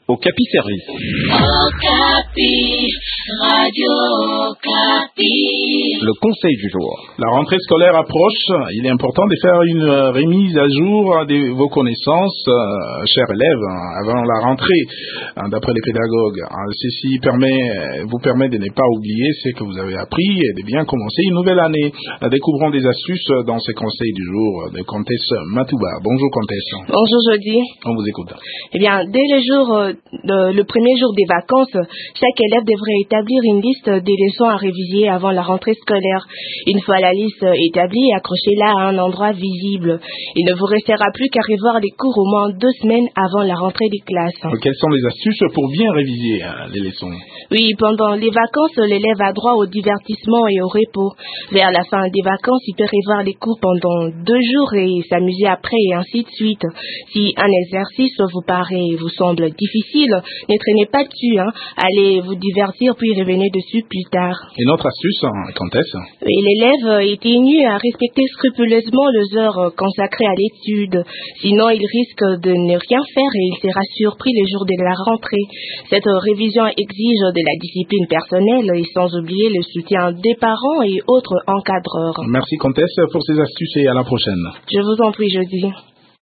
Okapi Service. Okapi, Radio Okapi. Le conseil du jour. La rentrée scolaire approche. Il est important de faire une remise à jour de vos connaissances, chers élèves, avant la rentrée, d'après les pédagogues. Ceci vous permet de ne pas oublier ce que vous avez appris et de bien commencer une nouvelle année. Découvrons des astuces dans ces conseils du jour de Comtesse Matouba. Bonjour Comtesse. Bonjour Jody. On vous écoute. Eh bien, dès le premier jour des vacances, chaque élève devrait établir une liste des leçons à réviser avant la rentrée scolaire. Une fois la liste établie, accrochez-la à un endroit visible. Il ne vous restera plus qu'à revoir les cours au moins 2 semaines avant la rentrée des classes. Quelles sont les astuces pour bien réviser les leçons? Oui, pendant les vacances, l'élève a droit au divertissement et au repos. Vers la fin des vacances, il peut revoir les cours pendant 2 jours et s'amuser après et ainsi de suite. Si un exercice vous semble difficile, ne traînez pas dessus, Allez vous divertir puis revenez dessus plus tard. Et notre astuce, Comtesse? Oui, l'élève est tenu à respecter scrupuleusement les heures consacrées à l'étude. Sinon, il risque de ne rien faire et il sera surpris le jour de la rentrée. Cette révision exige de la discipline personnelle et sans oublier le soutien des parents et autres encadreurs. Merci Comtesse pour ces astuces et à la prochaine. Je vous en prie, Jody.